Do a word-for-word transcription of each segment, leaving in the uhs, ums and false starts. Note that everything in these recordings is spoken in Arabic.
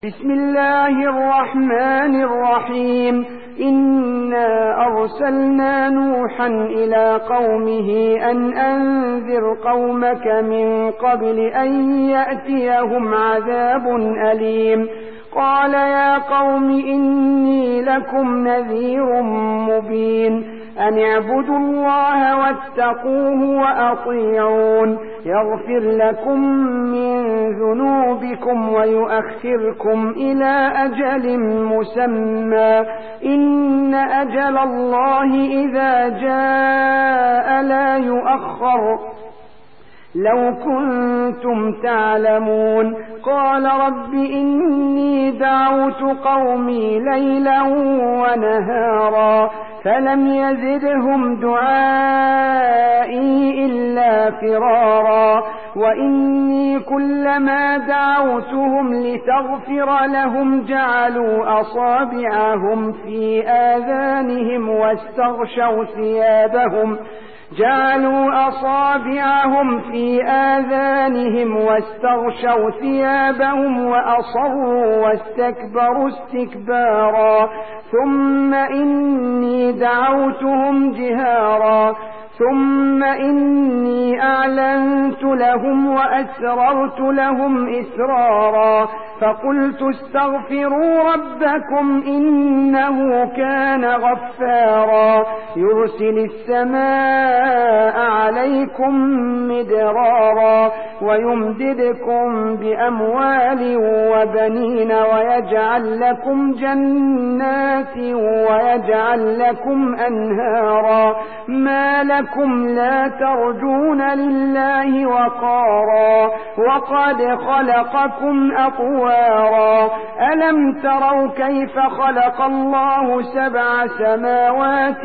بسم الله الرحمن الرحيم إنا أرسلنا نوحا إلى قومه أن أنذر قومك من قبل أن يأتيهم عذاب أليم قال يا قوم إني لكم نذير مبين أن اعبدوا الله واتقوه وأطيعون يغفر لكم من ذنوبكم ويؤخركم إلى أجل مسمى إن أجل الله إذا جاء لا يؤخر لو كنتم تعلمون قال رب إني دعوت قومي ليلا ونهارا فلم يزدهم دعائي إلا فرارا وإني كلما دعوتهم لتغفر لهم جعلوا أصابعهم في آذانهم واستغشوا ثيابهم جعلوا أصابعهم في آذانهم واستغشوا ثيابهم وأصروا واستكبروا استكبارا ثم إني دعوتهم جهارا ثم إني أعلنت لهم وأسررت لهم إسرارا فقلت استغفروا ربكم إنه كان غفارا يرسل السماء عليكم مدرارا ويمددكم بأموال وبنين ويجعل لكم جنات ويجعل لكم أنهارا ما لكم لا ترجون لله وقارا وقد خلقكم أطوارا ألم تروا كيف خلق الله سبع سماوات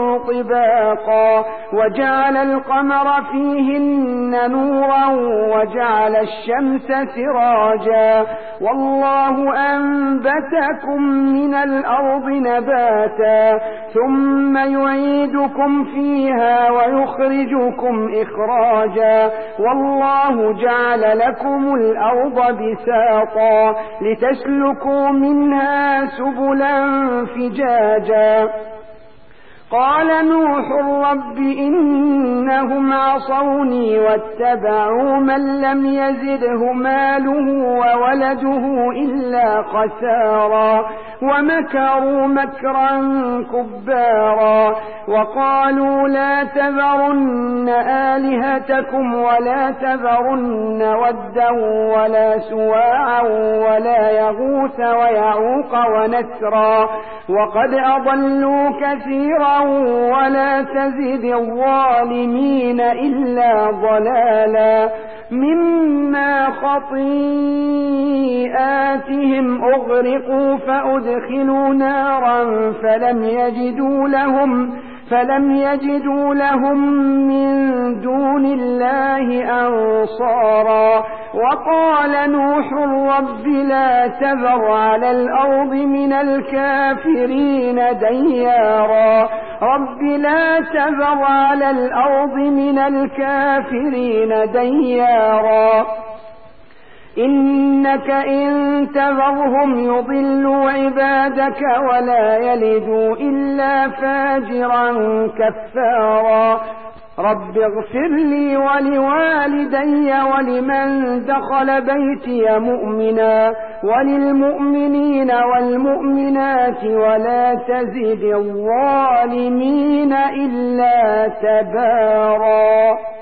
طباقا وجعل القمر فيهن نورا وجعل الشمس سراجا والله أنبتكم من الأرض نباتا ثم يعيدكم فيها ويخرجكم إخراجا والله جعل لكم الأرض بساطا لتسلكوا منها سبلا فجاجا قال نوح رب إنهم عصوني واتبعوا من لم يزده ماله وولده إلا خسارا ومكروا مكرا كبارا وقالوا لا تذرن آلهتكم ولا تذرن ودا ولا سواعا ولا يغوث ويعوق ونسرا وقد أضلوا كثيرا ولا تزد الظالمين إلا ضلالا مما خطيئاتهم أغرقوا فأدخلوا نارا فلم يجدوا لهم فلم يجدوا لهم من دون الله أنصارا وقال نوح رب لا تذر على الأرض من الكافرين ديارا رب لا تذر على الأرض من الكافرين ديارا إنك إن تذرهم يضلوا عبادك ولا يلدوا إلا فاجرا كفارا رب اغفر لي ولوالدي ولمن دخل بيتي مؤمنا وللمؤمنين والمؤمنات ولا تزد الظالمين إلا تبارا.